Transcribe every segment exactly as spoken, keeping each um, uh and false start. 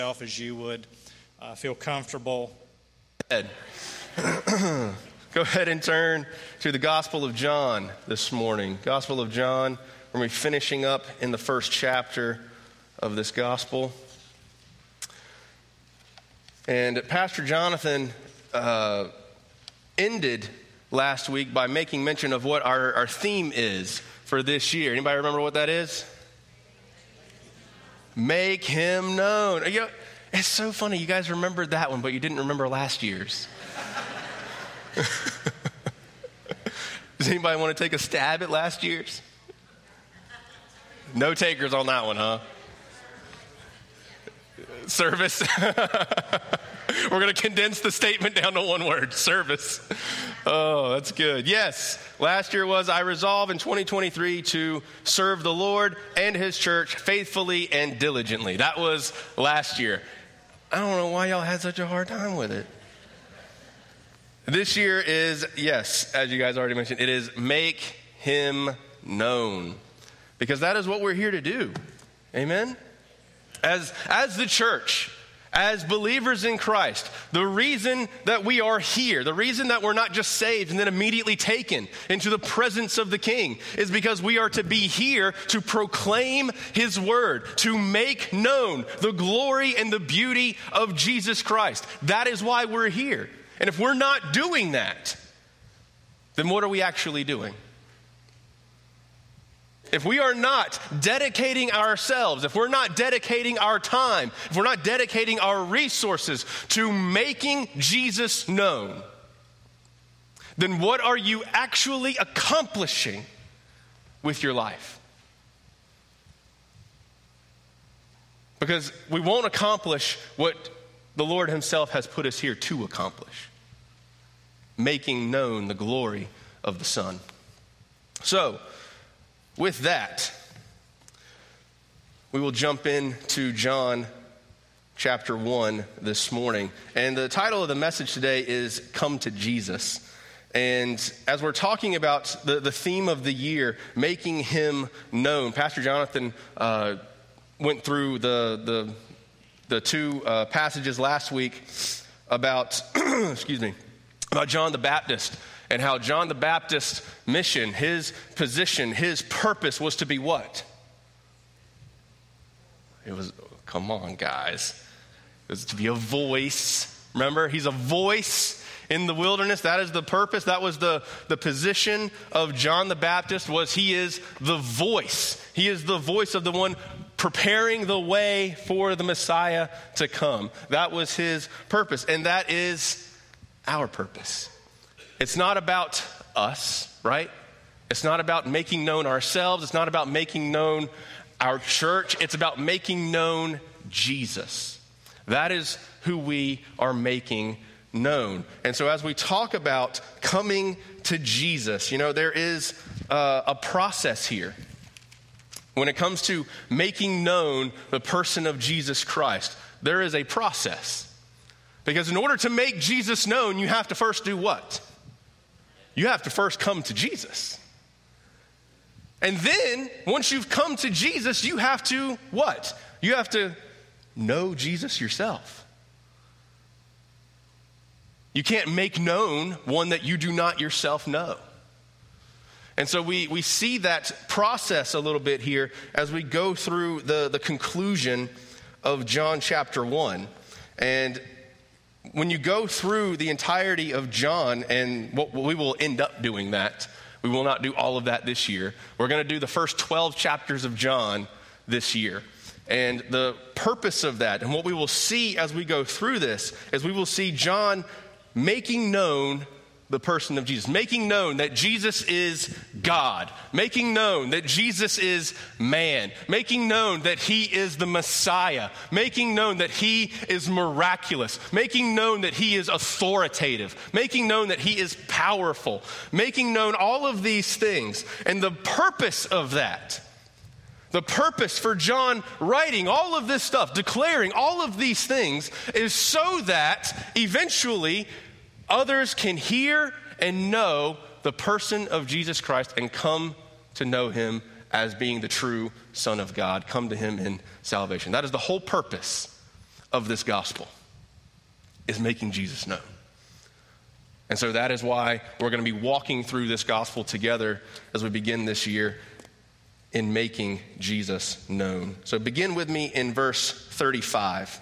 As you would uh, feel comfortable. Go ahead and turn to the Gospel of John this morning. Gospel of John, we're going to be finishing up in the first chapter of this gospel. And Pastor Jonathan uh, ended last week by making mention of what our, our theme is for this year. Anybody remember what that is? Make him known. You know, it's so funny. You guys remembered that one, but you didn't remember last year's. Does anybody want to take a stab at last year's? No takers on that one, huh? Service. We're going to condense the statement down to one word, service. Oh, that's good. Yes, last year was, I resolve in twenty twenty-three to serve the Lord and his church faithfully and diligently. That was last year. I don't know why y'all had such a hard time with it. This year is, yes, as you guys already mentioned, it is make him known. Because that is what we're here to do. Amen? As, as the church, as believers in Christ, the reason that we are here, the reason that we're not just saved and then immediately taken into the presence of the King is because we are to be here to proclaim his word, to make known the glory and the beauty of Jesus Christ. That is why we're here. And if we're not doing that, then what are we actually doing? If we are not dedicating ourselves, if we're not dedicating our time, if we're not dedicating our resources to making Jesus known, then what are you actually accomplishing with your life? Because we won't accomplish what the Lord himself has put us here to accomplish, making known the glory of the Son. So, with that, we will jump into John chapter one this morning. And the title of the message today is Come to Jesus. And as we're talking about the, the theme of the year, making him known, Pastor Jonathan uh, went through the, the, the two uh, passages last week about, excuse me, about John the Baptist. And how John the Baptist's mission, his position, his purpose was to be what? It was, come on, guys. It was to be a voice. Remember, he's a voice in the wilderness. That is the purpose. That was the, the position of John the Baptist, was he is the voice. He is the voice of the one preparing the way for the Messiah to come. That was his purpose. And that is our purpose. It's not about us, right? It's not about making known ourselves. It's not about making known our church. It's about making known Jesus. That is who we are making known. And so as we talk about coming to Jesus, you know, there is uh, a process here. When it comes to making known the person of Jesus Christ, there is a process. Because in order to make Jesus known, you have to first do what? You have to first come to Jesus. And then, once you've come to Jesus, you have to what? You have to know Jesus yourself. You can't make known one that you do not yourself know. And so we, we see that process a little bit here as we go through the, the conclusion of John chapter one. And when you go through the entirety of John, and what we will end up doing that, we will not do all of that this year. We're going to do the first twelve chapters of John this year. And the purpose of that, and what we will see as we go through this, is we will see John making known the person of Jesus, making known that Jesus is God, making known that Jesus is man, making known that he is the Messiah, making known that he is miraculous, making known that he is authoritative, making known that he is powerful, making known all of these things. And the purpose of that, the purpose for John writing all of this stuff, declaring all of these things, is so that eventually others can hear and know the person of Jesus Christ and come to know him as being the true Son of God, come to him in salvation. That is the whole purpose of this gospel is making Jesus known. And so that is why we're going to be walking through this gospel together as we begin this year in making Jesus known. So begin with me in verse thirty-five.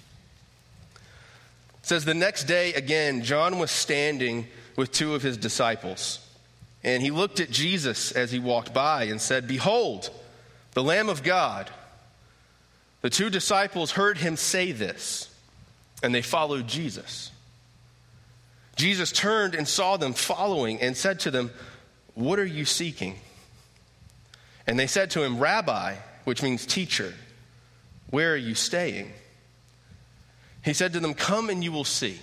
It says, "The next day again, John was standing with two of his disciples. And he looked at Jesus as he walked by and said, 'Behold, the Lamb of God.' The two disciples heard him say this, and they followed Jesus. Jesus turned and saw them following and said to them, 'What are you seeking?' And they said to him, 'Rabbi,' which means teacher, 'where are you staying?' He said to them, 'Come and you will see.'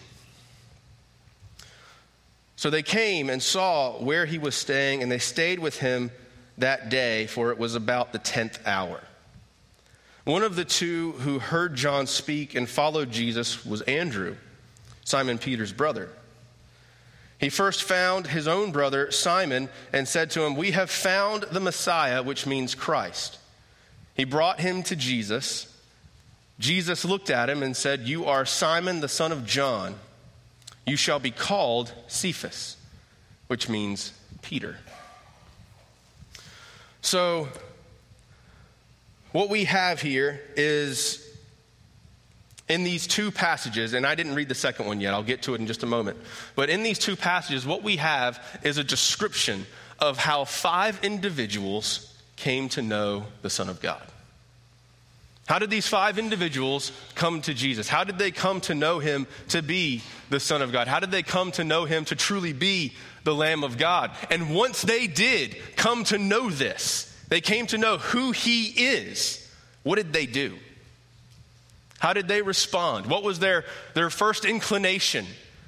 So they came and saw where he was staying, and they stayed with him that day, for it was about the tenth hour. One of the two who heard John speak and followed Jesus was Andrew, Simon Peter's brother. He first found his own brother Simon and said to him, 'We have found the Messiah,' which means Christ. He brought him to Jesus. Jesus looked at him and said, 'You are Simon, the son of John. You shall be called Cephas,' which means Peter." So, what we have here is in these two passages, and I didn't read the second one yet, I'll get to it in just a moment. But in these two passages, what we have is a description of how five individuals came to know the Son of God. How did these five individuals come to Jesus? How did they come to know him to be the Son of God? How did they come to know him to truly be the Lamb of God? And once they did come to know this, they came to know who he is, what did they do? How did they respond? What was their, their first inclination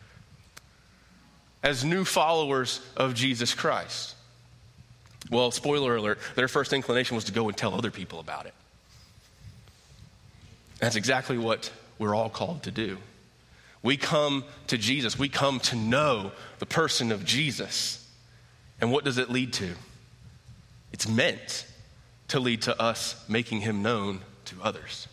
as new followers of Jesus Christ? Well, spoiler alert, their first inclination was to go and tell other people about it. That's exactly what we're all called to do. We come to Jesus. We come to know the person of Jesus. And what does it lead to? It's meant to lead to us making him known to others.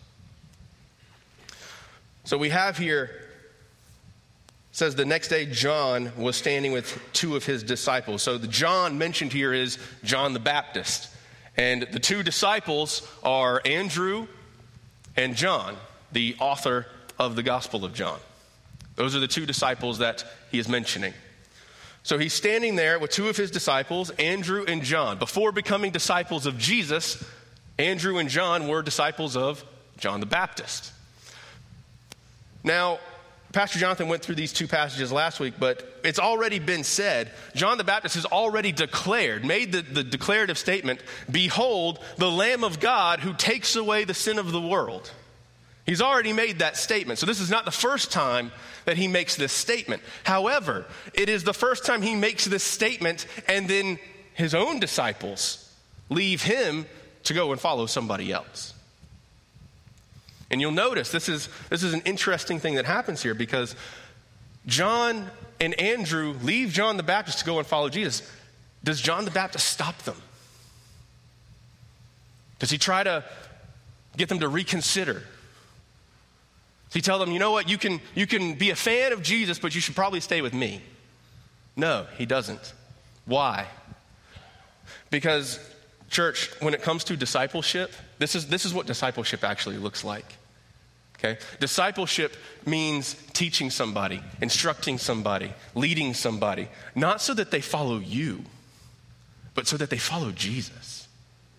So we have here, it says the next day John was standing with two of his disciples. So the John mentioned here is John the Baptist. And the two disciples are Andrew and John, the author of the Gospel of John. Those are the two disciples that he is mentioning. So he's standing there with two of his disciples, Andrew and John. Before becoming disciples of Jesus, Andrew and John were disciples of John the Baptist. Now, Pastor Jonathan went through these two passages last week, but it's already been said, John the Baptist has already declared, made the, the declarative statement, "Behold, the Lamb of God who takes away the sin of the world." He's already made that statement. So this is not the first time that he makes this statement. However, it is the first time he makes this statement and then his own disciples leave him to go and follow somebody else. And you'll notice this is this is an interesting thing that happens here, because John and Andrew leave John the Baptist to go and follow Jesus. Does John the Baptist stop them? Does he try to get them to reconsider? Does he tell them, you know what, you can, you can be a fan of Jesus, but you should probably stay with me? No, he doesn't. Why? Because, church, when it comes to discipleship, this is this is what discipleship actually looks like. Okay? Discipleship means teaching somebody, instructing somebody, leading somebody, not so that they follow you, but so that they follow Jesus.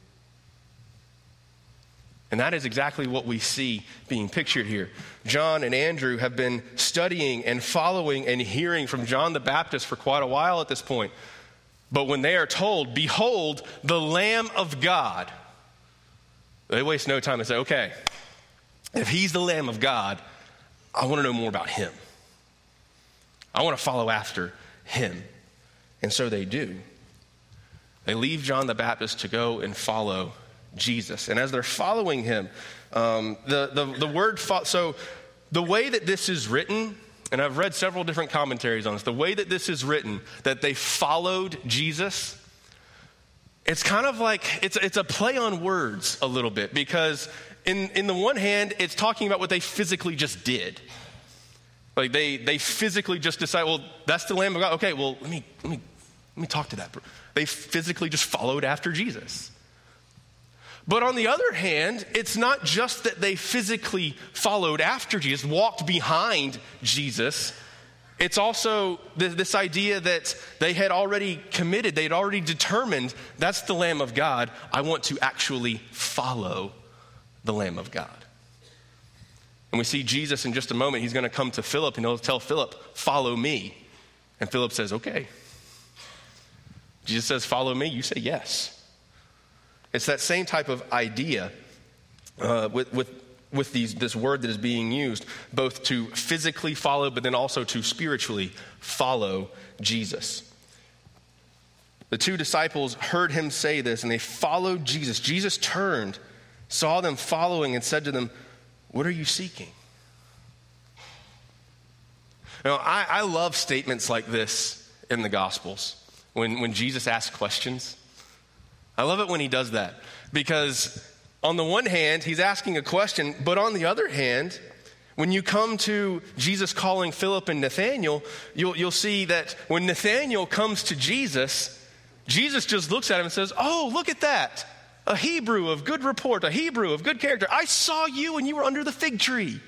And that is exactly what we see being pictured here. John and Andrew have been studying and following and hearing from John the Baptist for quite a while at this point. But when they are told, "Behold, the Lamb of God," they waste no time and say, okay, if he's the Lamb of God, I want to know more about him. I want to follow after him. And so they do. They leave John the Baptist to go and follow Jesus. And as they're following him, um, the, the, the word, fo- so the way that this is written, and I've read several different commentaries on this, the way that this is written, that they followed Jesus, it's kind of like, it's, it's a play on words a little bit, because in, in the one hand, it's talking about what they physically just did. Like they they physically just decide, well, that's the Lamb of God. Okay, well, let me let me let me talk to that. They physically just followed after Jesus. But on the other hand, it's not just that they physically followed after Jesus, walked behind Jesus. It's also th- this idea that they had already committed, they had already determined, that's the Lamb of God. I want to actually follow the Lamb of God. And we see Jesus in just a moment. He's going to come to Philip and he'll tell Philip, follow me. And Philip says, okay. Jesus says, follow me. You say yes. It's that same type of idea uh, with, with, with these, this word that is being used, both to physically follow, but then also to spiritually follow Jesus. The two disciples heard him say this, and they followed Jesus. Jesus turned, saw them following, and said to them, what are you seeking? Now, I, I love statements like this in the Gospels, when, when Jesus asks questions. I love it when he does that, because on the one hand, he's asking a question, but on the other hand, when you come to Jesus calling Philip and Nathanael, you'll, you'll see that when Nathanael comes to Jesus, Jesus just looks at him and says, oh, look at that. A Hebrew of good report, a Hebrew of good character. I saw you when you were under the fig tree.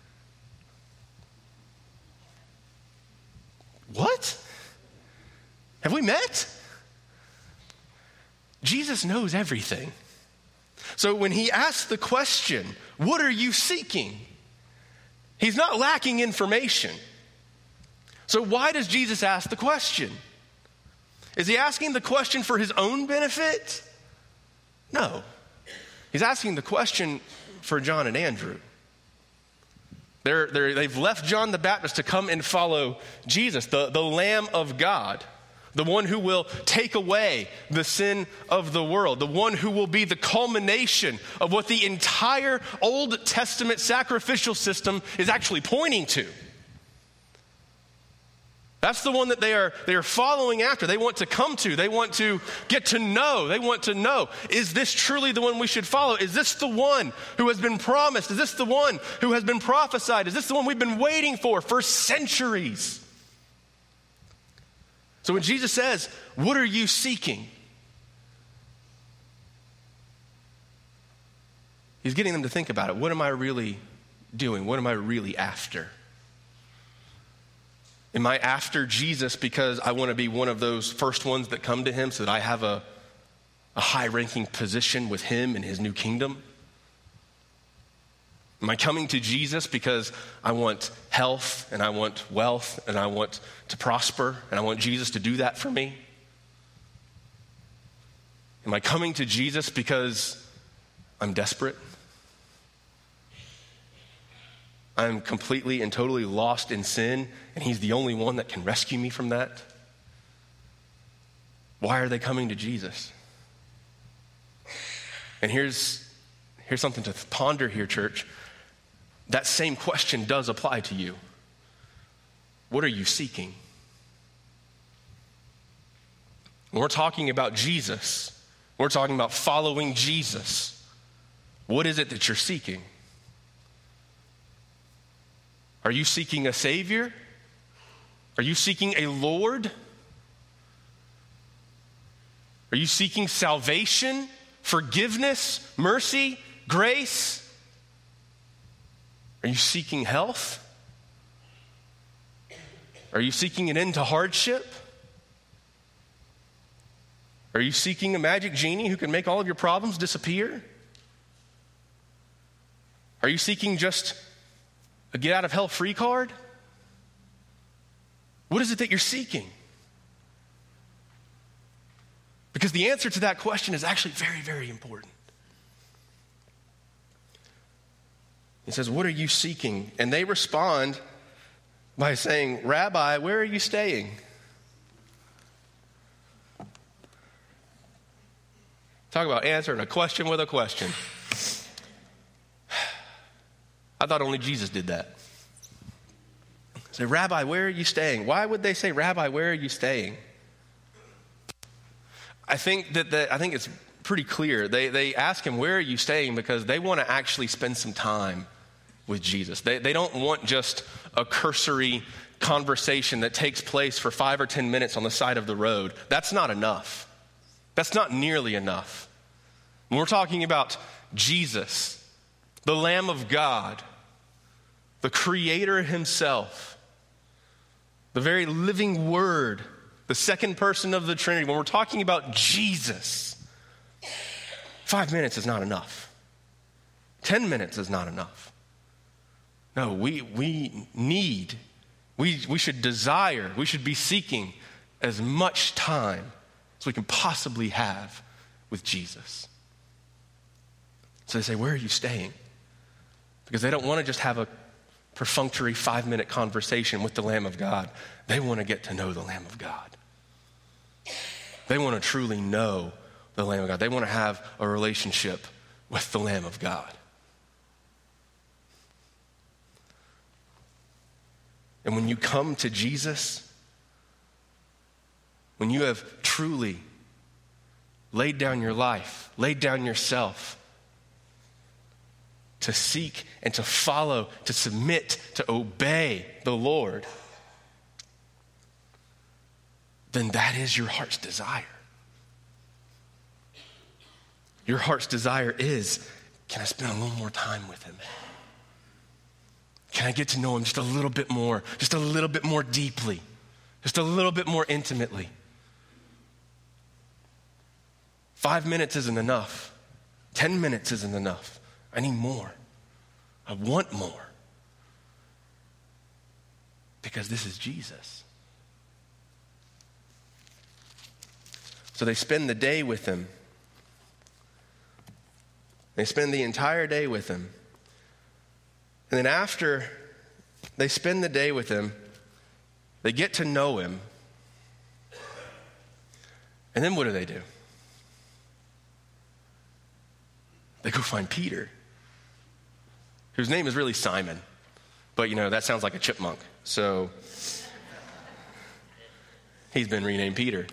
What? Have we met? Jesus knows everything. So when he asks the question, what are you seeking? He's not lacking information. So why does Jesus ask the question? Is he asking the question for his own benefit? No. He's asking the question for John and Andrew. They're, they're, they've left John the Baptist to come and follow Jesus, the, the Lamb of God. The one who will take away the sin of the world. The one who will be the culmination of what the entire Old Testament sacrificial system is actually pointing to. That's the one that they are, they are following after. They want to come to. They want to get to know. They want to know, is this truly the one we should follow? Is this the one who has been promised? Is this the one who has been prophesied? Is this the one we've been waiting for for centuries? So when Jesus says, what are you seeking? He's getting them to think about it. What am I really doing? What am I really after? Am I after Jesus because I want to be one of those first ones that come to him so that I have a, a high-ranking position with him in his new kingdom? Am I coming to Jesus because I want health and I want wealth and I want to prosper and I want Jesus to do that for me? Am I coming to Jesus because I'm desperate? I'm completely and totally lost in sin and he's the only one that can rescue me from that? Why are they coming to Jesus? And here's, here's something to ponder here, church. That same question does apply to you. What are you seeking? When we're talking about Jesus, we're talking about following Jesus. What is it that you're seeking? Are you seeking a Savior? Are you seeking a Lord? Are you seeking salvation, forgiveness, mercy, grace? Are you seeking health? Are you seeking an end to hardship? Are you seeking a magic genie who can make all of your problems disappear? Are you seeking just a get out of hell free card? What is it that you're seeking? Because the answer to that question is actually very, very important. He says, what are you seeking? And they respond by saying, Rabbi, where are you staying? Talk about answering a question with a question. I thought only Jesus did that. Say, Rabbi, where are you staying? Why would they say, Rabbi, where are you staying? I think that the, I think it's pretty clear. They, they ask him, where are you staying? Because they want to actually spend some time with Jesus. They, they don't want just a cursory conversation that takes place for five or ten minutes on the side of the road. That's not enough. That's not nearly enough. When we're talking about Jesus, the Lamb of God, the Creator himself, the very living Word, the second person of the Trinity, when we're talking about Jesus, five minutes is not enough. Ten minutes is not enough. No, we we need, we, we should desire, we should be seeking as much time as we can possibly have with Jesus. So they say, where are you staying? Because they don't want to just have a perfunctory five-minute conversation with the Lamb of God. They want to get to know the Lamb of God. They want to truly know the Lamb of God. They want to have a relationship with the Lamb of God. And when you come to Jesus, when you have truly laid down your life, laid down yourself to seek and to follow, to submit, to obey the Lord, then that is your heart's desire. Your heart's desire is, can I spend a little more time with him? Can I get to know him just a little bit more, just a little bit more deeply, just a little bit more intimately? Five minutes isn't enough. Ten minutes isn't enough. I need more. I want more. Because this is Jesus. So they spend the day with him. They spend the entire day with him. And then after they spend the day with him, they get to know him. And then what do they do? They go find Peter, whose name is really Simon. But, you know, that sounds like a chipmunk. So he's been renamed Peter.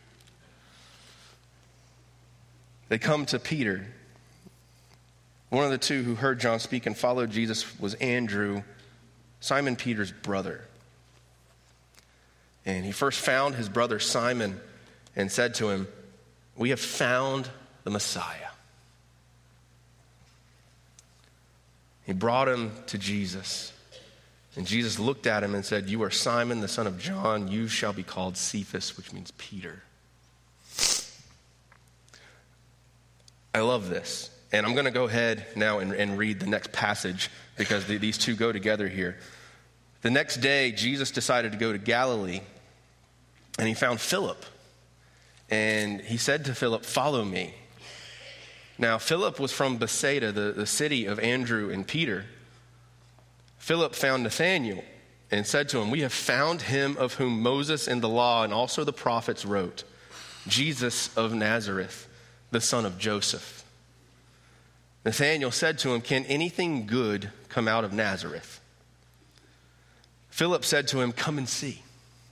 They come to Peter. One of the two who heard John speak and followed Jesus was Andrew, Simon Peter's brother. And he first found his brother Simon and said to him, "We have found the Messiah." He brought him to Jesus. And Jesus looked at him and said, "You are Simon, the son of John. You shall be called Cephas," which means Peter. I love this. And I'm going to go ahead now and, and read the next passage because the, these two go together here. The next day, Jesus decided to go to Galilee, and he found Philip. And he said to Philip, "Follow me." Now, Philip was from Bethsaida, the, the city of Andrew and Peter. Philip found Nathanael and said to him, "We have found him of whom Moses in the law and also the prophets wrote, Jesus of Nazareth, the son of Joseph." Nathanael said to him, "Can anything good come out of Nazareth?" Philip said to him, "Come and see."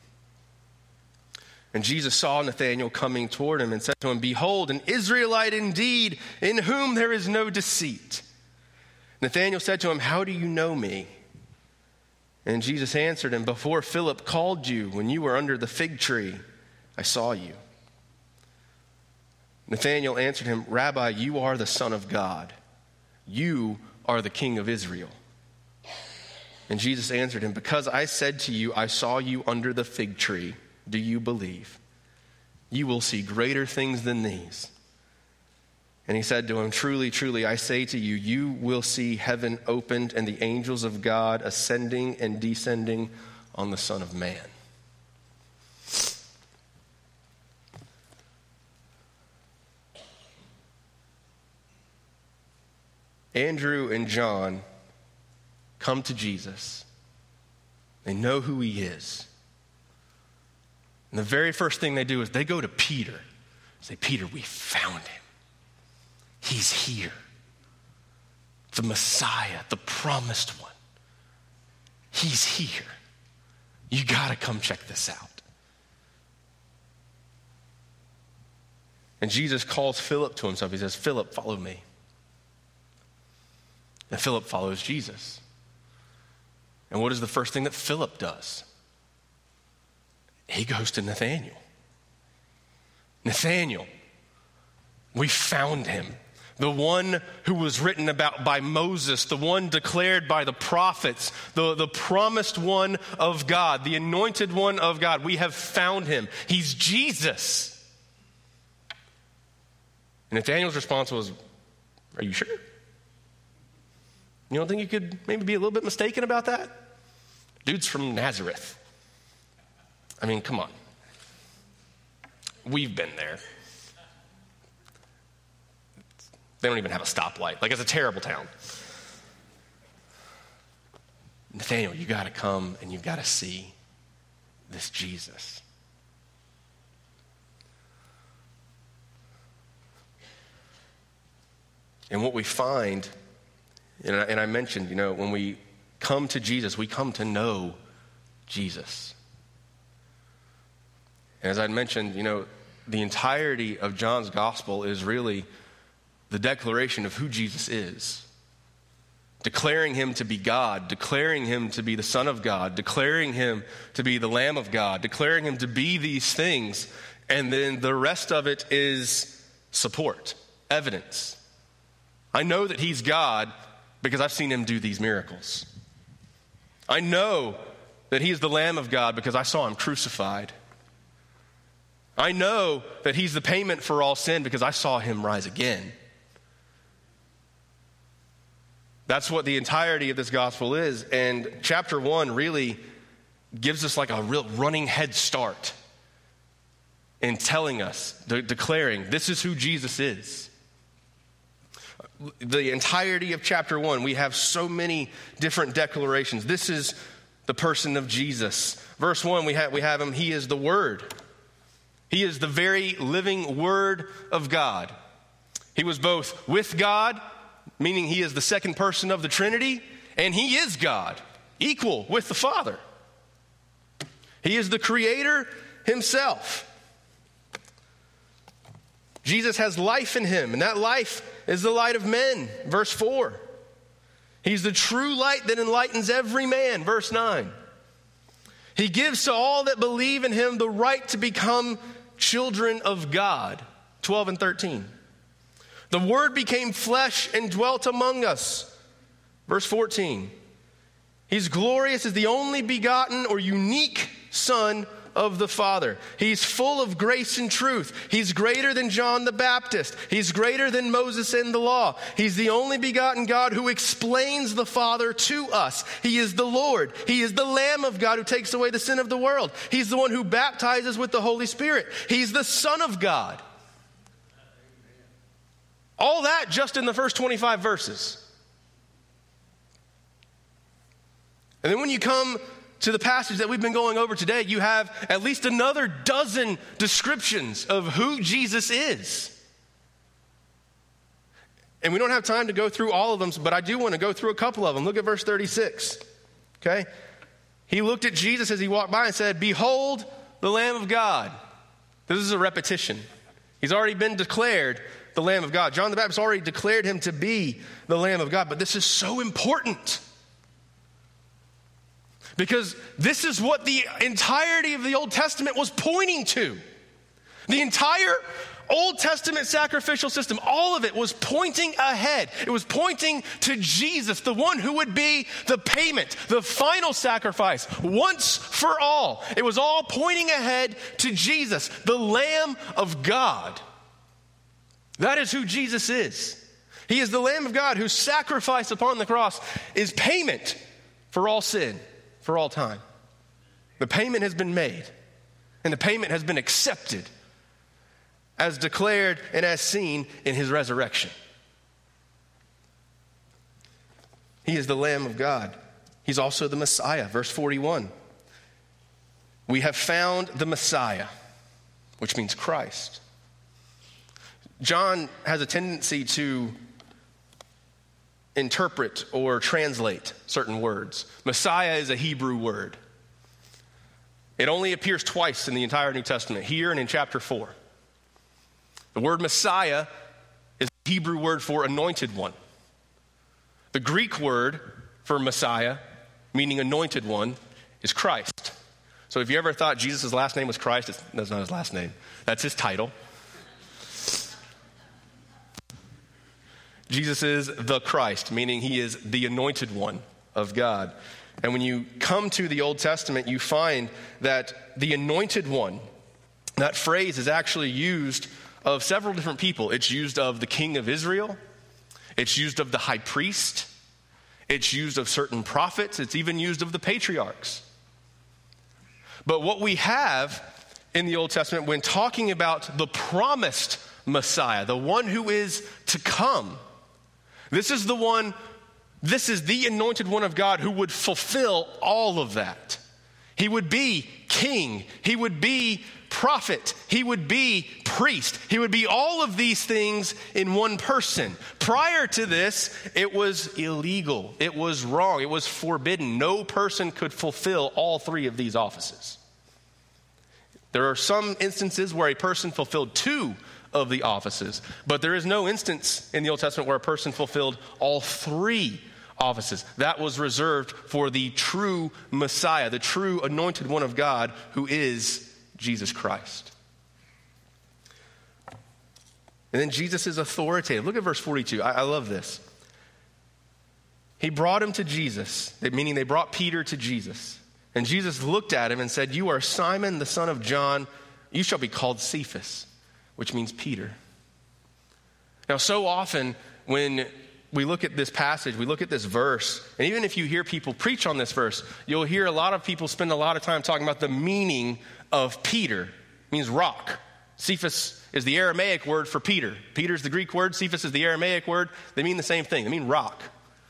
And Jesus saw Nathanael coming toward him and said to him, "Behold, an Israelite indeed, in whom there is no deceit." Nathanael said to him, "How do you know me?" And Jesus answered him, "Before Philip called you, when you were under the fig tree, I saw you." Nathanael answered him, "Rabbi, you are the Son of God. You are the King of Israel." And Jesus answered him, "Because I said to you, I saw you under the fig tree, do you believe? You will see greater things than these." And he said to him, "Truly, truly, I say to you, you will see heaven opened and the angels of God ascending and descending on the Son of Man." Andrew and John come to Jesus. They know who he is. And the very first thing they do is they go to Peter. Say, "Peter, we found him. He's here. The Messiah, the promised one. He's here. You got to come check this out." And Jesus calls Philip to himself. He says, Philip, follow me. And Philip follows Jesus. And what is the first thing that Philip does? He goes to Nathanael. Nathanael, we found him. The one who was written about by Moses, the one declared by the prophets, the, the promised one of God, the anointed one of God. We have found him. He's Jesus. And Nathanael's response was, are you sure? You don't think you could maybe be a little bit mistaken about that? Dude's from Nazareth. I mean, come on. We've been there. They don't even have a stoplight. Like, it's a terrible town. Nathanael, you got to come and you've got to see this Jesus. And what we find, and I, and I mentioned, you know, when we come to Jesus, we come to know Jesus. And as I mentioned, you know, the entirety of John's gospel is really the declaration of who Jesus is. Declaring him to be God, declaring him to be the Son of God, declaring him to be the Lamb of God, declaring him to be these things. And then the rest of it is support, evidence. I know that he's God because I've seen him do these miracles. I know that he is the Lamb of God because I saw him crucified. I know that he's the payment for all sin because I saw him rise again. That's what the entirety of this gospel is. And chapter one really gives us like a real running head start in telling us, de- declaring, this is who Jesus is. The entirety of chapter one, we have so many different declarations. This is the person of Jesus. Verse one, we have, we have him, he is the Word. He is the very living Word of God. He was both with God, meaning he is the second person of the Trinity, and he is God, equal with the Father. He is the Creator himself. Jesus has life in him, and that life is the light of men, verse four. He's the true light that enlightens every man, verse nine. He gives to all that believe in him the right to become children of God, twelve and thirteen. The Word became flesh and dwelt among us, verse fourteen. He's glorious as the only begotten or unique Son of the Father. He's full of grace and truth. He's greater than John the Baptist. He's greater than Moses and the law. He's the only begotten God who explains the Father to us. He is the Lord. He is the Lamb of God who takes away the sin of the world. He's the one who baptizes with the Holy Spirit. He's the Son of God. All that just in the first twenty-five verses. And then when you come to the passage that we've been going over today, you have at least another dozen descriptions of who Jesus is. And we don't have time to go through all of them, but I do want to go through a couple of them. Look at verse thirty-six. Okay? He looked at Jesus as he walked by and said, "Behold, the Lamb of God." This is a repetition. He's already been declared the Lamb of God. John the Baptist already declared him to be the Lamb of God, but this is so important. Because this is what the entirety of the Old Testament was pointing to. The entire Old Testament sacrificial system, all of it was pointing ahead. It was pointing to Jesus, the one who would be the payment, the final sacrifice, once for all. It was all pointing ahead to Jesus, the Lamb of God. That is who Jesus is. He is the Lamb of God whose sacrifice upon the cross is payment for all sin. For all time. The payment has been made, and the payment has been accepted as declared and as seen in his resurrection. He is the Lamb of God. He's also the Messiah. Verse forty-one. We have found the Messiah, which means Christ. John has a tendency to interpret or translate certain words. Messiah is a Hebrew word. It only appears twice in the entire New Testament, here and in chapter four. The word Messiah is the Hebrew word for anointed one. The Greek word for Messiah, meaning anointed one, is Christ. So if you ever thought Jesus' last name was Christ, it's, that's not his last name. That's his title. Jesus is the Christ, meaning he is the anointed one of God. And when you come to the Old Testament, you find that the anointed one, that phrase is actually used of several different people. It's used of the king of Israel. It's used of the high priest. It's used of certain prophets. It's even used of the patriarchs. But what we have in the Old Testament when talking about the promised Messiah, the one who is to come, this is the one, this is the anointed one of God who would fulfill all of that. He would be king. He would be prophet. He would be priest. He would be all of these things in one person. Prior to this, it was illegal. It was wrong. It was forbidden. No person could fulfill all three of these offices. There are some instances where a person fulfilled two of the offices, but there is no instance in the Old Testament where a person fulfilled all three offices. That was reserved for the true Messiah, the true anointed one of God, who is Jesus Christ. And then Jesus is authoritative. Look at verse forty-two. I, I love this. He brought him to Jesus, meaning they brought Peter to Jesus. And Jesus looked at him and said, "You are Simon, the son of John. You shall be called Cephas," which means Peter. Now, so often when we look at this passage, we look at this verse, and even if you hear people preach on this verse, you'll hear a lot of people spend a lot of time talking about the meaning of Peter. It means rock. Cephas is the Aramaic word for Peter. Peter's the Greek word. Cephas is the Aramaic word. They mean the same thing. They mean rock.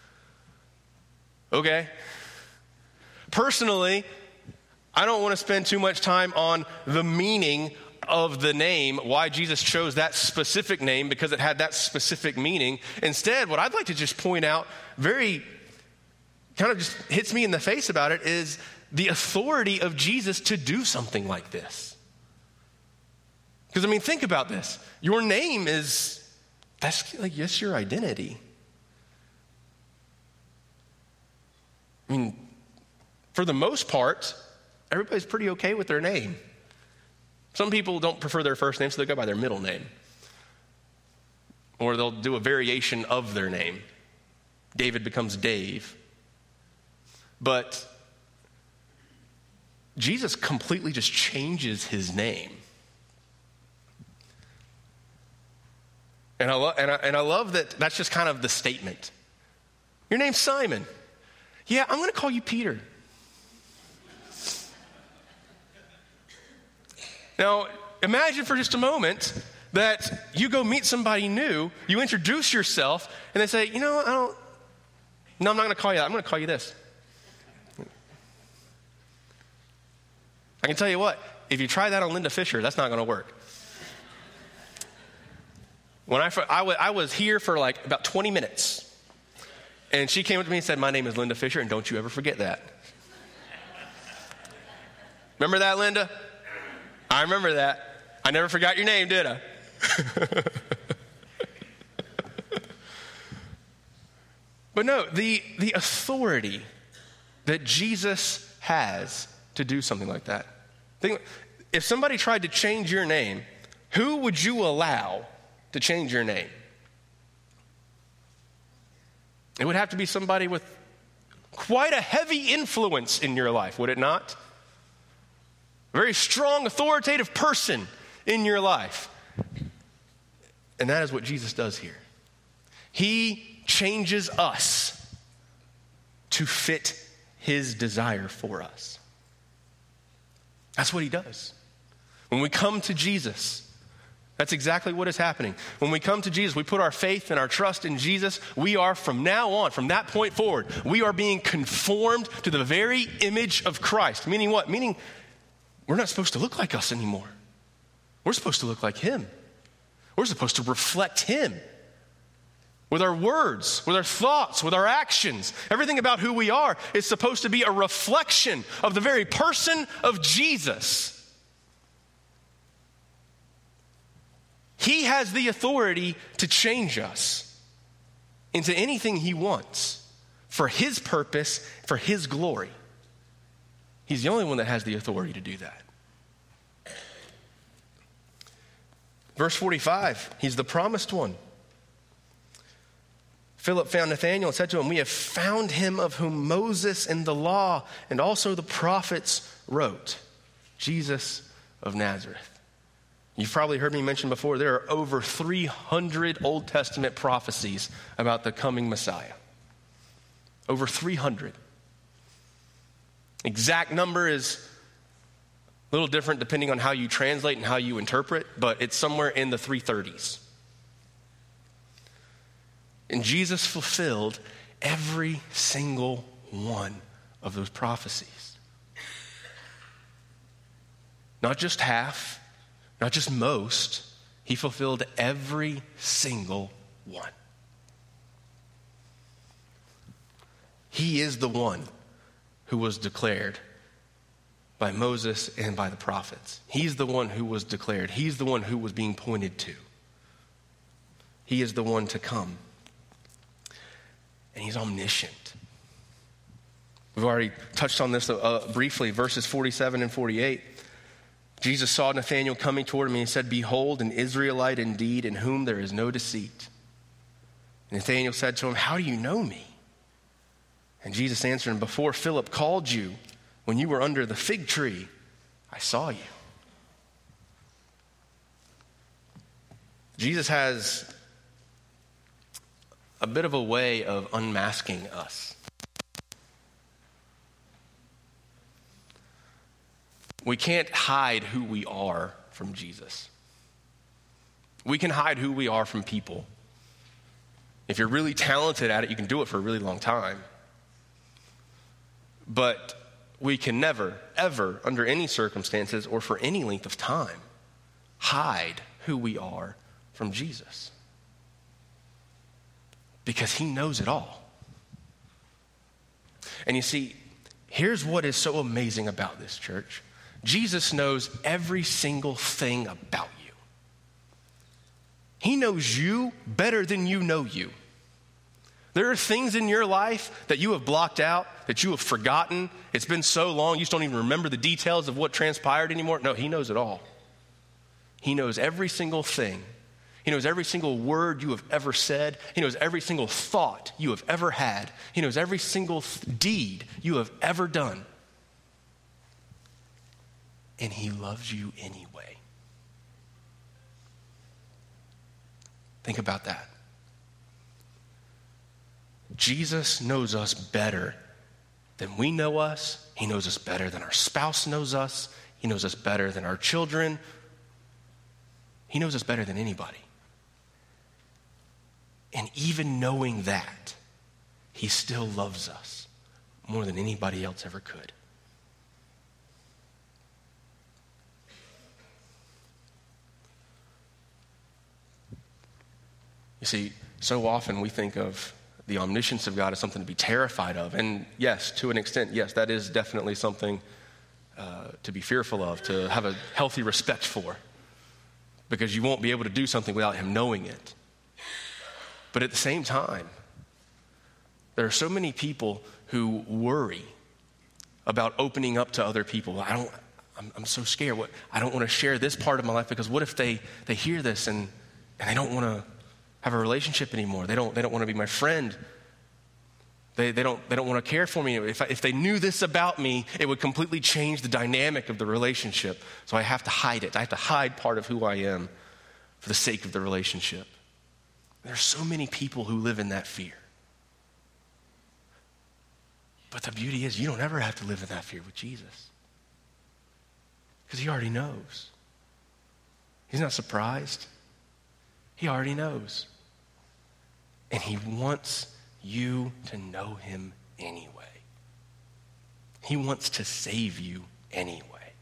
Okay? Personally, I don't want to spend too much time on the meaning of the name, why Jesus chose that specific name because it had that specific meaning. Instead, what I'd like to just point out, very kind of just hits me in the face about it, is the authority of Jesus to do something like this. Because, I mean, think about this. Your name is, that's like, yes, your identity. I mean, for the most part, everybody's pretty okay with their name. Some people don't prefer their first name, so they go by their middle name. Or they'll do a variation of their name. David becomes Dave. But Jesus completely just changes his name. And I, lo- and, I, and I love that that's just kind of the statement. Your name's Simon. Yeah, I'm going to call you Peter. Now, imagine for just a moment that you go meet somebody new, you introduce yourself, and they say, you know, I don't, no, I'm not going to call you that. I'm going to call you this. I can tell you what, if you try that on Linda Fisher, that's not going to work. When I, I, w- I was here for like about twenty minutes, and she came up to me and said, my name is Linda Fisher, and don't you ever forget that. Remember that, Linda? I remember that. I never forgot your name, did I? But no, the, the authority that Jesus has to do something like that. Think, if somebody tried to change your name, who would you allow to change your name? It would have to be somebody with quite a heavy influence in your life, would it not? A very strong, authoritative person in your life. And that is what Jesus does here. He changes us to fit his desire for us. That's what he does. When we come to Jesus, that's exactly what is happening. When we come to Jesus, we put our faith and our trust in Jesus. We are from now on, from that point forward, we are being conformed to the very image of Christ. Meaning what? Meaning we're not supposed to look like us anymore. We're supposed to look like him. We're supposed to reflect him with our words, with our thoughts, with our actions. Everything about who we are is supposed to be a reflection of the very person of Jesus. He has the authority to change us into anything he wants for his purpose, for his glory. He's the only one that has the authority to do that. Verse forty-five, he's the promised one. Philip found Nathanael and said to him, "We have found him of whom Moses and the law and also the prophets wrote, Jesus of Nazareth." You've probably heard me mention before, there are over three hundred Old Testament prophecies about the coming Messiah. Over three hundred. Exact number is a little different depending on how you translate and how you interpret, but it's somewhere in the three thirties. And Jesus fulfilled every single one of those prophecies. Not just half, not just most, he fulfilled every single one. He is the one who was declared by Moses and by the prophets. He's the one who was declared. He's the one who was being pointed to. He is the one to come. And he's omniscient. We've already touched on this uh, briefly, verses forty-seven and forty-eight. Jesus saw Nathanael coming toward him and he said, "Behold, an Israelite indeed, in whom there is no deceit." Nathanael said to him, "How do you know me?" And Jesus answered him, "Before Philip called you, when you were under the fig tree, I saw you." Jesus has a bit of a way of unmasking us. We can't hide who we are from Jesus. We can hide who we are from people. If you're really talented at it, you can do it for a really long time. But we can never, ever, under any circumstances or for any length of time, hide who we are from Jesus. Because he knows it all. And you see, here's what is so amazing about this, church. Jesus knows every single thing about you. He knows you better than you know you. There are things in your life that you have blocked out, that you have forgotten. It's been so long, you just don't even remember the details of what transpired anymore. No, he knows it all. He knows every single thing. He knows every single word you have ever said. He knows every single thought you have ever had. He knows every single th- deed you have ever done. And he loves you anyway. Think about that. Jesus knows us better than we know us. He knows us better than our spouse knows us. He knows us better than our children. He knows us better than anybody. And even knowing that, he still loves us more than anybody else ever could. You see, so often we think of the omniscience of God as something to be terrified of. And yes, to an extent, yes, that is definitely something uh, to be fearful of, to have a healthy respect for. Because you won't be able to do something without him knowing it. But at the same time, there are so many people who worry about opening up to other people. I don't, I'm, I'm so scared. What, I don't want to share this part of my life because what if they, they hear this and, and they don't want to have a relationship anymore? They don't, they don't want to be my friend. They, they don't, they don't want to care for me. If, I, if they knew this about me, it would completely change the dynamic of the relationship. So I have to hide it. I have to hide part of who I am for the sake of the relationship. There's so many people who live in that fear. But the beauty is you don't ever have to live in that fear with Jesus. Because he already knows. He's not surprised. He already knows. And he wants you to know him anyway. He wants to save you anyway.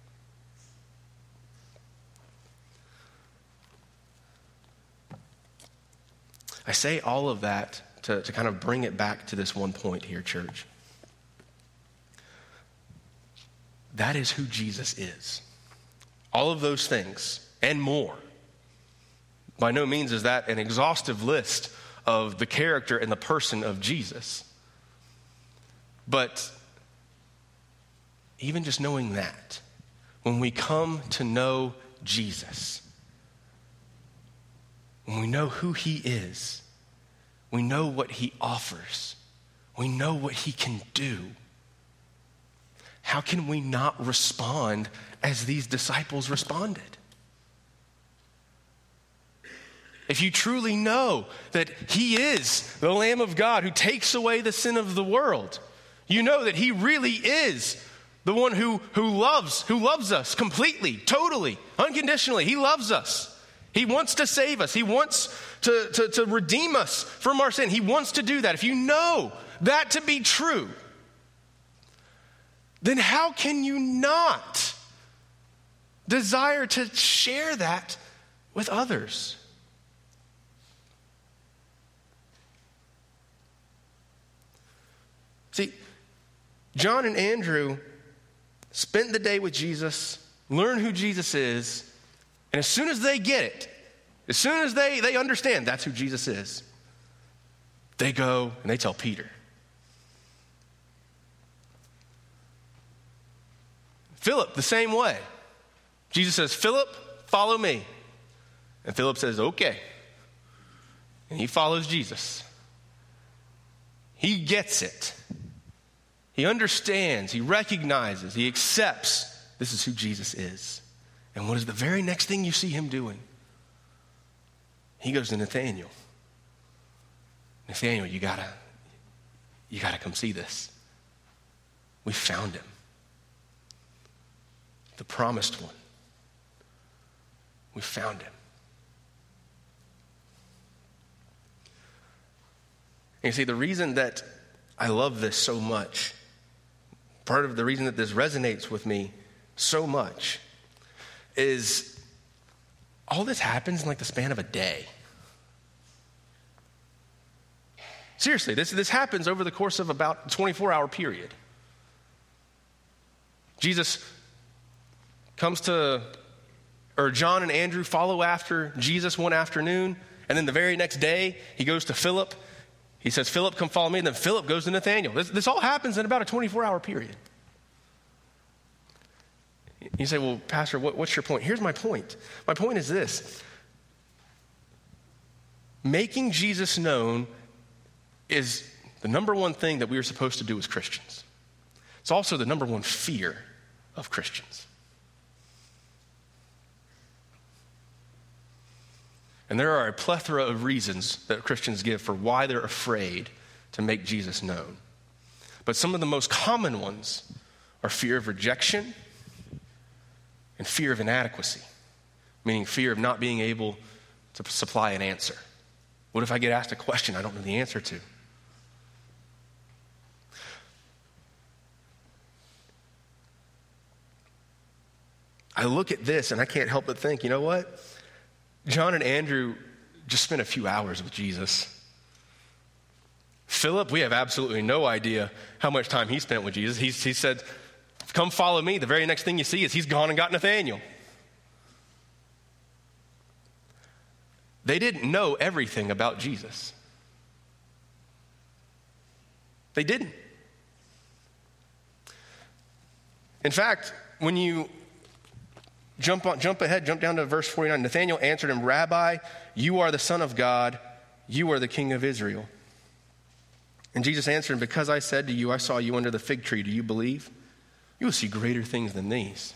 I say all of that to, to kind of bring it back to this one point here, church. That is who Jesus is. All of those things and more. By no means is that an exhaustive list of the character and the person of Jesus. But even just knowing that, when we come to know Jesus, when we know who he is, we know what he offers, we know what he can do, how can we not respond as these disciples responded? If you truly know that he is the Lamb of God who takes away the sin of the world, you know that he really is the one who, who loves, who loves us completely, totally, unconditionally. He loves us. He wants to save us. He wants to, to, to redeem us from our sin. He wants to do that. If you know that to be true, then how can you not desire to share that with others? See, John and Andrew spent the day with Jesus, learn who Jesus is, and as soon as they get it, as soon as they, they understand that's who Jesus is, they go and they tell Peter. Philip, the same way. Jesus says, Philip, follow me. And Philip says, okay. And he follows Jesus. He gets it. He understands, he recognizes, he accepts this is who Jesus is. And what is the very next thing you see him doing? He goes to Nathanael. Nathanael, you gotta, you gotta come see this. We found him. The promised one. We found him. And you see, the reason that I love this so much, part of the reason that this resonates with me so much, is all this happens in like the span of a day. Seriously, this, this happens over the course of about a twenty-four hour period. Jesus comes to, or John and Andrew follow after Jesus one afternoon, and then the very next day, he goes to Philip. He says, Philip, come follow me, and then Philip goes to Nathanael. This, this all happens in about a twenty-four hour period. You say, well, Pastor, what, what's your point? Here's my point. My point is this. Making Jesus known is the number one thing that we are supposed to do as Christians. It's also the number one fear of Christians. And there are a plethora of reasons that Christians give for why they're afraid to make Jesus known. But some of the most common ones are fear of rejection and fear of inadequacy, meaning fear of not being able to supply an answer. What if I get asked a question I don't know the answer to? I look at this and I can't help but think, you know what? John and Andrew just spent a few hours with Jesus. Philip, we have absolutely no idea how much time he spent with Jesus. He's, he said, come follow me. The very next thing you see is he's gone and got Nathanael. They didn't know everything about Jesus. They didn't. In fact, when you Jump on, jump ahead, jump down to verse forty-nine. Nathanael answered him, Rabbi, you are the Son of God. You are the King of Israel. And Jesus answered him, because I said to you, I saw you under the fig tree. Do you believe? You will see greater things than these.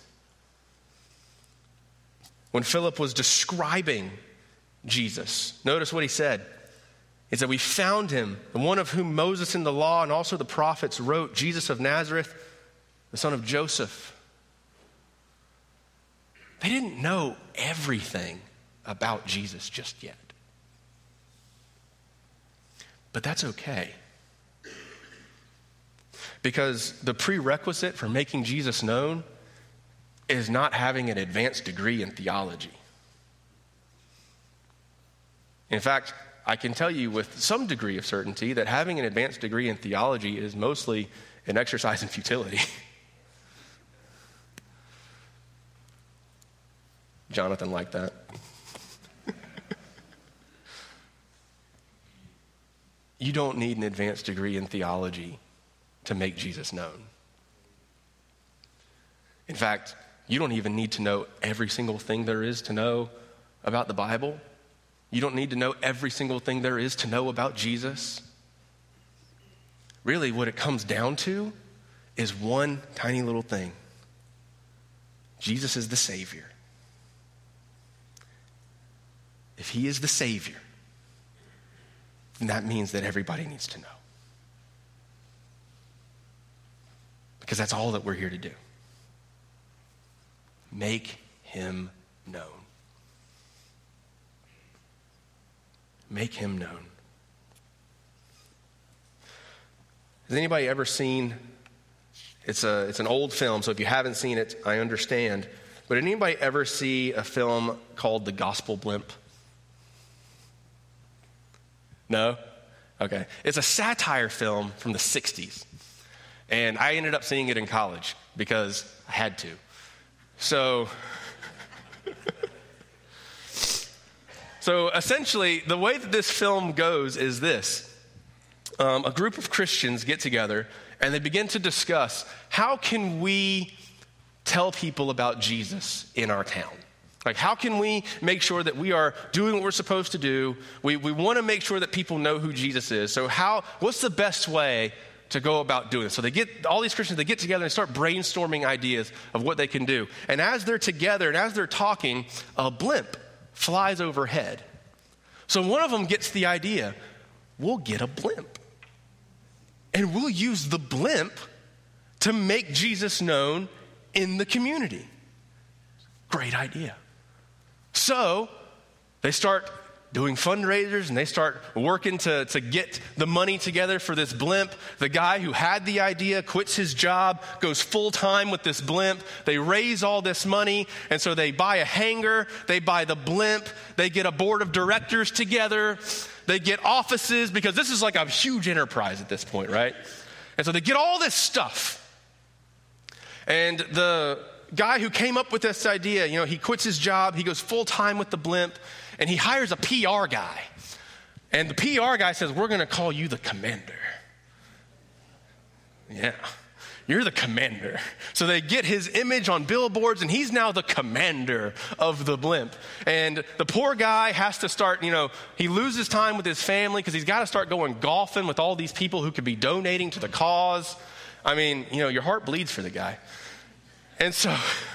When Philip was describing Jesus, notice what he said. He said, we found him, the one of whom Moses in the law and also the prophets wrote, Jesus of Nazareth, the son of Joseph. They didn't know everything about Jesus just yet. But that's okay. Because the prerequisite for making Jesus known is not having an advanced degree in theology. In fact, I can tell you with some degree of certainty that having an advanced degree in theology is mostly an exercise in futility. Jonathan liked that. you don't need an advanced degree in theology to make Jesus known. In fact, you don't even need to know every single thing there is to know about the Bible. You don't need to know every single thing there is to know about Jesus. Really, what it comes down to is one tiny little thing. Jesus is the Savior. If he is the Savior, then that means that everybody needs to know. Because that's all that we're here to do. Make him known. Make him known. Has anybody ever seen, it's a it's an old film, so if you haven't seen it, I understand. But did anybody ever see a film called The Gospel Blimp? No? Okay. It's a satire film from the sixties. And I ended up seeing it in college because I had to. So, so essentially, the way that this film goes is this. Um, a group of Christians get together and they begin to discuss how can we tell people about Jesus in our town? Like, how can we make sure that we are doing what we're supposed to do? We, we want to make sure that people know who Jesus is. So how, what's the best way to go about doing this? So they get, all these Christians, they get together and start brainstorming ideas of what they can do. And as they're together and as they're talking, a blimp flies overhead. So one of them gets the idea, we'll get a blimp. And we'll use the blimp to make Jesus known in the community. Great idea. So they start doing fundraisers and they start working to, to get the money together for this blimp. The guy who had the idea quits his job, goes full time with this blimp. They raise all this money, and so they buy a hangar, they buy the blimp, they get a board of directors together, they get offices, because this is like a huge enterprise at this point, right? And so they get all this stuff. And the guy who came up with this idea, you know, he quits his job, he goes full time with the blimp, and he hires a P R guy. And the P R guy says, we're going to call you the commander. Yeah, you're the commander. So they get his image on billboards, and he's now the commander of the blimp. And the poor guy has to start, you know, he loses time with his family because he's got to start going golfing with all these people who could be donating to the cause. I mean, you know, your heart bleeds for the guy. And so,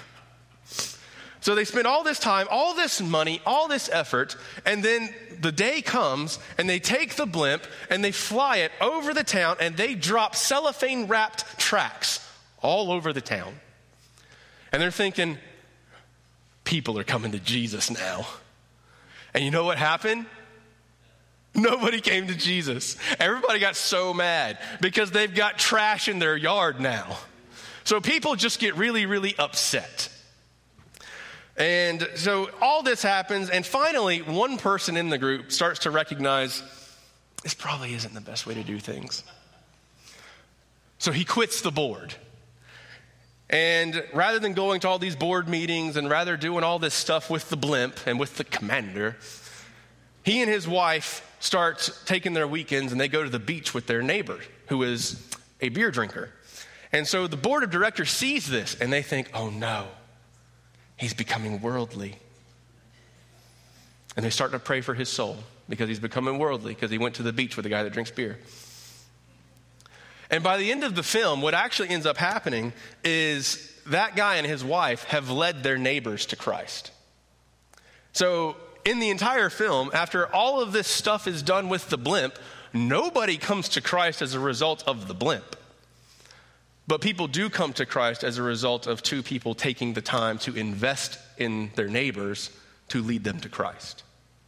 so they spend all this time, all this money, all this effort, and then the day comes and they take the blimp and they fly it over the town and they drop cellophane wrapped tracts all over the town. And they're thinking, people are coming to Jesus now. And you know what happened? Nobody came to Jesus. Everybody got so mad because they've got trash in their yard now. So people just get really, really upset. And so all this happens, and finally, one person in the group starts to recognize this probably isn't the best way to do things. So he quits the board. And rather than going to all these board meetings and rather doing all this stuff with the blimp and with the commander, he and his wife start taking their weekends and they go to the beach with their neighbor, who is a beer drinker. And so the board of directors sees this and they think, oh no, he's becoming worldly. And they start to pray for his soul because he's becoming worldly because he went to the beach with a guy that drinks beer. And by the end of the film, what actually ends up happening is that guy and his wife have led their neighbors to Christ. So in the entire film, after all of this stuff is done with the blimp, nobody comes to Christ as a result of the blimp. But people do come to Christ as a result of two people taking the time to invest in their neighbors to lead them to Christ.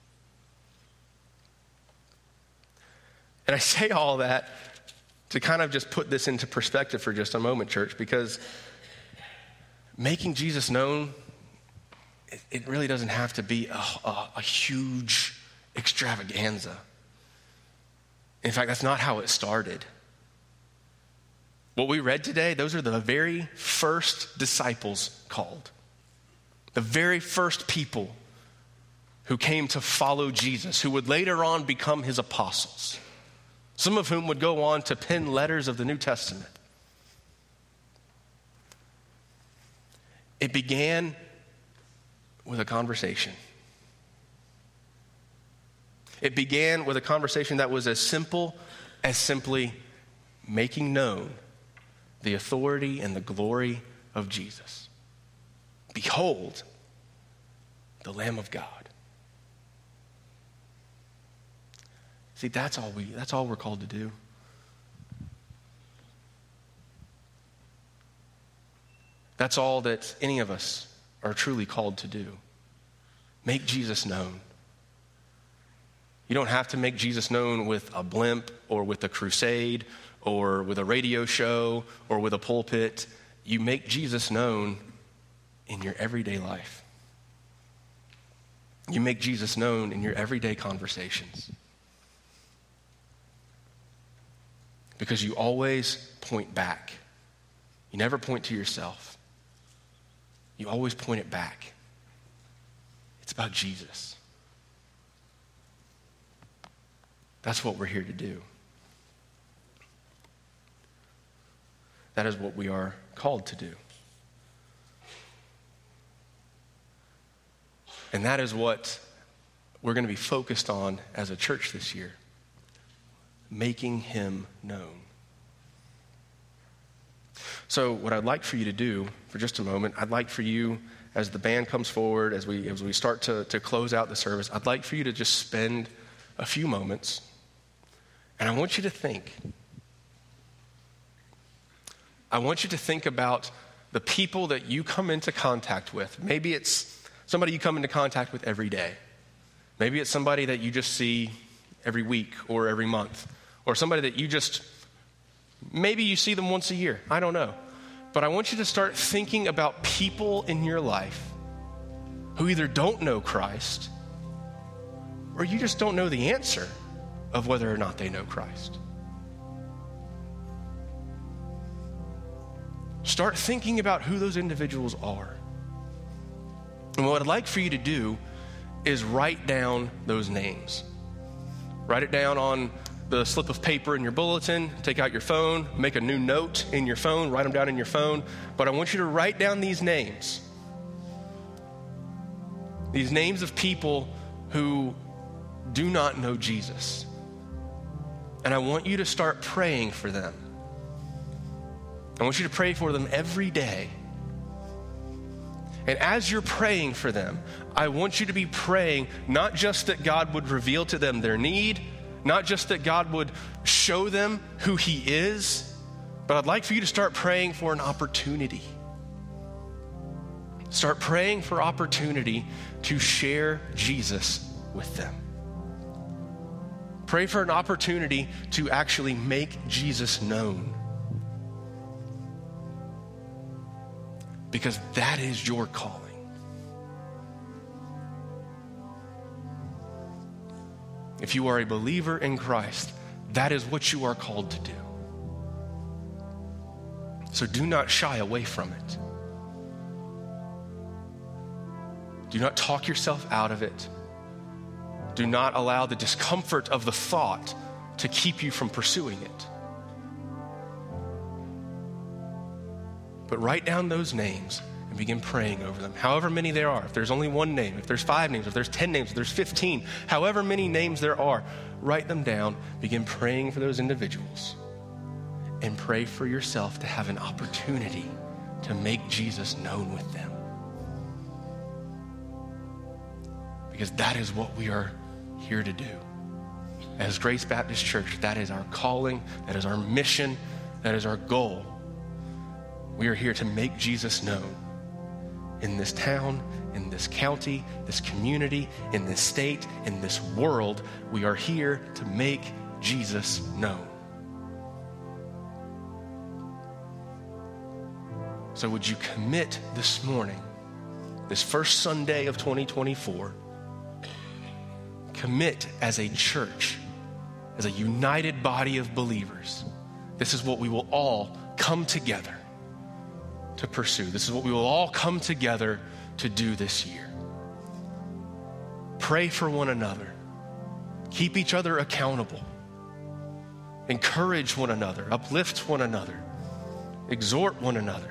And I say all that to kind of just put this into perspective for just a moment, church, because making Jesus known, it, it really doesn't have to be a, a, a huge extravaganza. In fact, that's not how it started. What we read today, those are the very first disciples called. The very first people who came to follow Jesus, who would later on become his apostles. some of whom would go on to pen letters of the New Testament. It began with a conversation. It began with a conversation that was as simple as simply making known the authority and the glory of Jesus. Behold, the Lamb of God. See, that's all we that's all we're called to do. That's all that any of us are truly called to do. Make Jesus known. You don't have to make Jesus known with a blimp or with a crusade or with a radio show or with a pulpit. You make Jesus known in your everyday life. You make Jesus known in your everyday conversations. Because you always point back. You never point to yourself. You always point it back. It's about Jesus. That's what we're here to do. That is what we are called to do. And that is what we're going to be focused on as a church this year. Making him known. So what I'd like for you to do for just a moment, I'd like for you, as the band comes forward, as we as we start to, to close out the service, I'd like for you to just spend a few moments, and I want you to think. I want you to think about the people that you come into contact with. Maybe it's somebody you come into contact with every day. Maybe it's somebody that you just see every week or every month, or somebody that you just, maybe you see them once a year. I don't know. But I want you to start thinking about people in your life who either don't know Christ or you just don't know the answer of whether or not they know Christ. Start thinking about who those individuals are. And what I'd like for you to do is write down those names. Write it down on the slip of paper in your bulletin, take out your phone, make a new note in your phone, write them down in your phone. But I want you to write down these names. These names of people who do not know Jesus. And I want you to start praying for them. I want you to pray for them every day. And as you're praying for them, I want you to be praying not just that God would reveal to them their need, not just that God would show them who he is, but I'd like for you to start praying for an opportunity. Start praying for opportunity to share Jesus with them. Pray for an opportunity to actually make Jesus known. Because that is your calling. If you are a believer in Christ, that is what you are called to do. So do not shy away from it. Do not talk yourself out of it. Do not allow the discomfort of the thought to keep you from pursuing it. But write down those names and begin praying over them. However many there are. If there's only one name, if there's five names, if there's ten names, if there's fifteen, however many names there are, write them down. Begin praying for those individuals. And pray for yourself to have an opportunity to make Jesus known with them. Because that is what we are here to do. As Grace Baptist Church, that is our calling, that is our mission, that is our goal. We are here to make Jesus known in this town, in this county, this community, in this state, in this world. We are here to make Jesus known. So would you commit this morning, this first Sunday of twenty twenty-four, commit as a church, as a united body of believers. This is what we will all come together to pursue. This is what we will all come together to do this year. Pray for one another. Keep each other accountable. encourage one another, uplift one another, exhort one another.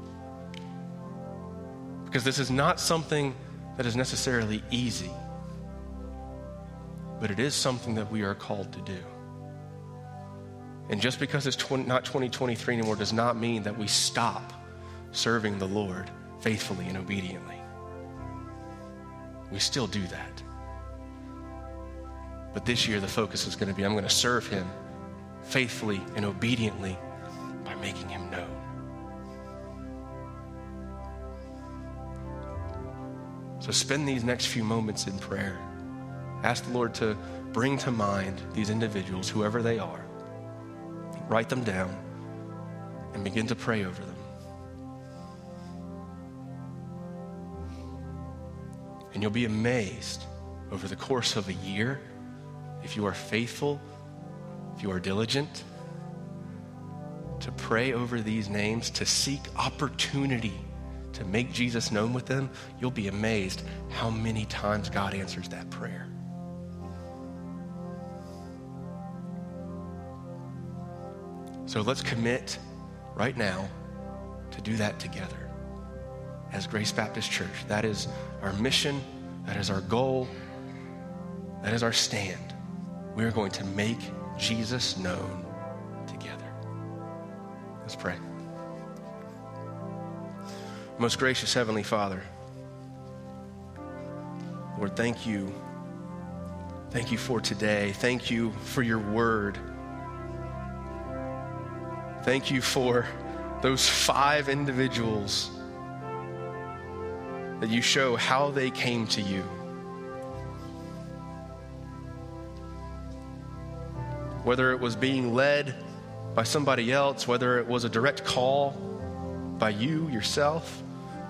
Because this is not something that is necessarily easy, but it is something that we are called to do. And just because it's twenty, not twenty twenty-three anymore does not mean that we stop serving the Lord faithfully and obediently. We still do that. But this year the focus is going to be, I'm going to serve him faithfully and obediently by making him known. So spend these next few moments in prayer. Ask the Lord to bring to mind these individuals, whoever they are. Write them down and begin to pray over them. And you'll be amazed over the course of a year, if you are faithful, if you are diligent, to pray over these names, to seek opportunity to make Jesus known with them, you'll be amazed how many times God answers that prayer. So let's commit right now to do that together as Grace Baptist Church. That is our mission. That is our goal. That is our stand. We are going to make Jesus known together. Let's pray. Most gracious Heavenly Father, Lord, thank you. Thank you for today. Thank you for your word. Thank you for those five individuals that you show how they came to you. Whether it was being led by somebody else, whether it was a direct call by you yourself.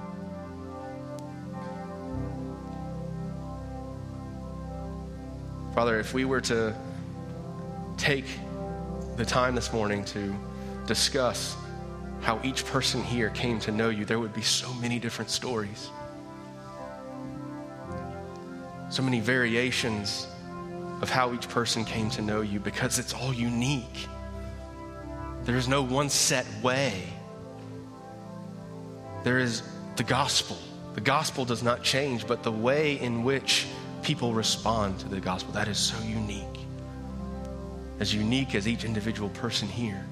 Father, if we were to take the time this morning to discuss how each person here came to know you, there would be so many different stories. So many variations of how each person came to know you, because it's all unique. There is no one set way. There is the gospel. The gospel does not change, but the way in which people respond to the gospel, that is so unique. As unique as each individual person here.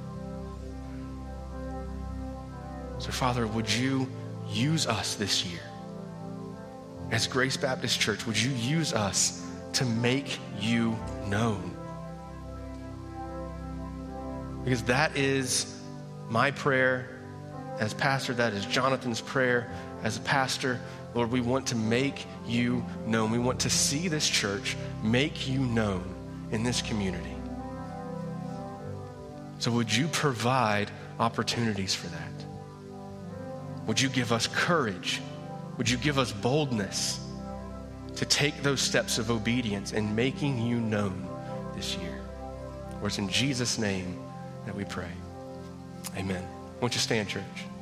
So Father, would you use us this year? As Grace Baptist Church, would you use us to make you known? Because that is my prayer as pastor. That is Jonathan's prayer as a pastor. Lord, we want to make you known. We want to see this church make you known in this community. So would you provide opportunities for that? Would you give us courage? Would you give us boldness to take those steps of obedience in making you known this year? For it's in Jesus' name that we pray. Amen. Won't you stand, church?